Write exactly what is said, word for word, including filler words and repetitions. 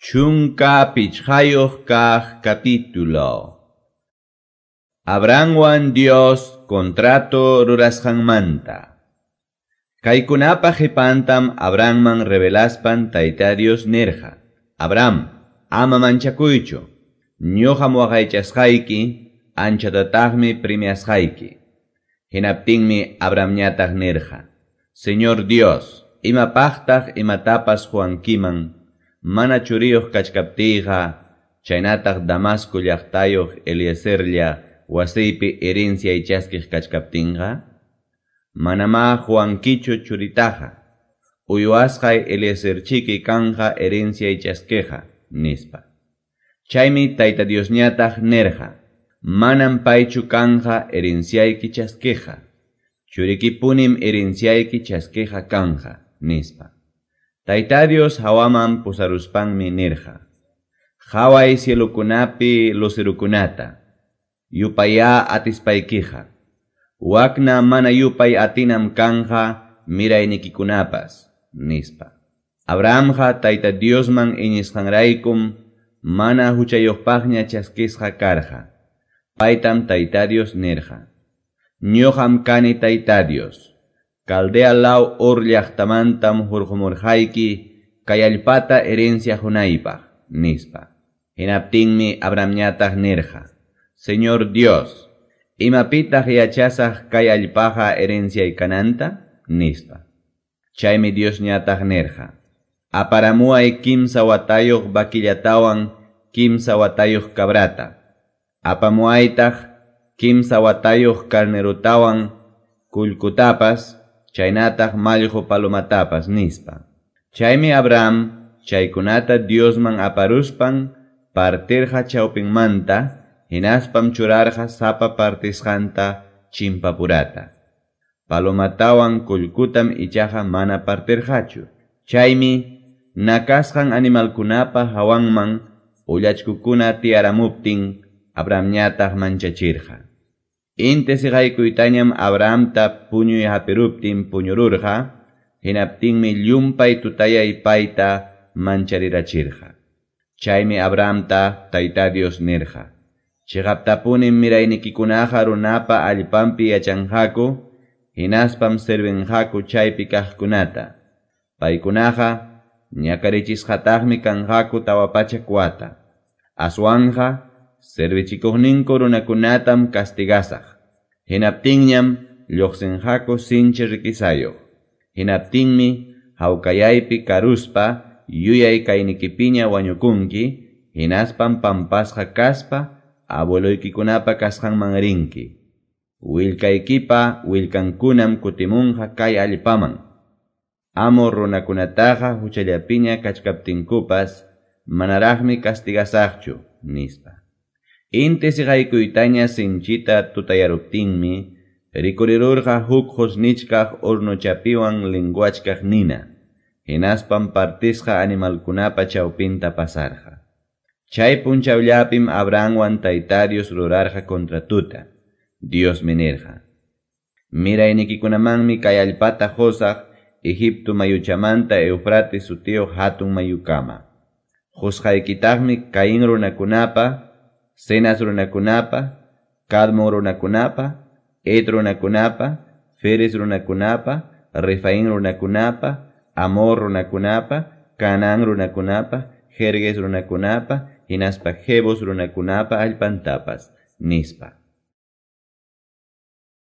Chunka pichhayoh kah capítulo. Abrahamwan Dios contrato rurasqanmanta. Kaykunapa hipantam Abrahamman revelaspan Tayta Dios nerja. Abraham, ama manchakuychu. Ñuqam waqaychasqayki, anchatataqmi premiasqayki. Hinaptinmi Abraham ñataq nerja. Señor Dios, imapaqtaq imatapas huankiman, mana churiyuq kachkaptiyqa, chaynataq Damasco llaqtayuq Eliezerlla wasiypi herencia ichaskiq kachkaptinqa, manama huankichu churitaqa, uywasqay Eliezerchiki kanja herencia ichaskeja, nispa. Chaymi Tayta Dios ñataq nerja, manam paychu kanja herenciayki chaskeja, churikipunim herenciayki chaskeja kanja, nispa. Tayta Dios hawaman pusaruspanmi nirja. Haway cielukunapi lucirukunata. Yupaya atispaykiha. Wakna mana yupay atinam kanja miraynikunapas, nispa. Abrahamja Tayta Diosman iñisqanraykum mana huchayuqpaqña chaskisqa karja. Paytam Tayta Dios nirja. Ñuqam kani Tayta Dios. Caldea law ur llaqtamantam hurqumurqayki kayallpata herencia hunaypaq, nispa. Hinaptinmi Abraham ñataq nirja. Señor Dios, imapitaq yachasaq kayallpaqa herencia kananta, nispa. Chaymi Dios ñataq nirja. Aparamuay kimsa watayuq bakillatawan kimsa watayuq cabrata. Apamuaytaq kimsa watayuq carnerutawan kullkutapas, chaynataq mallqu palomatapas, nispa. Chaymi Abraham chaykunata Diosman aparuspan partirja chawpinmanta, hinaspam churarja sapa partisqanta chimpapurata. Palomatawan kullkutam ichaja mana partirjachu. Chaymi nakasqan animalkunapa hawanman ullachkukuna tiaramuptin Abraham ñataq manchachirja. Inte siqaykuytañam Abrahamta puñuy hapiruptin puñururqa, hinaptinmi llumpay tutayay payta mancharirachirqa. Chaymi Abrahamta Tayta Dios nirqa. Chiqaptapunim miraynikikunaqa runapa allpampi yachanqaku, hinaspam servenqaku chaypi kaqkunata. Paykunaqa ñakarichisqataqmi kanqaku tawapachak wata. Aswanja servichikuqninku runakunatam castigasaq. Hinaptinñam lluqsinqaku sinchi rikisayoq. Hinaptinmi hawkayaypi karuspa yuyay kaynikipiña wañukunki, hinaspam pampasqa kaspa abueloykikunapa kasqanman rinki. Willkaykipa willkankunam kutimunqa kay allpaman. Amo runakunataqa huchallapiña kachkaptinkupas manaraqmi castigasaqchu, nispa. Inte siqaykuytaña sinchita tutayaruptinmi, rikurirurqa huk husnichkaq urnuchapiwan lenguachkaq nina, hinaspam partisqa animalkunapa chawpinta pasarqa. Chay punchawllapim Abrahamwan Tayta Dios rurarqa contratuta. Dios minirqa. Miraynikunamanmi kay allpata husaq Egipto mayuchamanta Eufrates sutiyuq hatun mayukama. Husqaykitaqmi Caín runakunapa, Cenas runakunapa, Cadmo runakunapa, Et runakunapa, Feres runakunapa, Refaín runakunapa, Amor runakunapa, Canaán runakunapa, Jerjes runakunapa, hinaspa Jebus runakunapa allpantapas, nispa.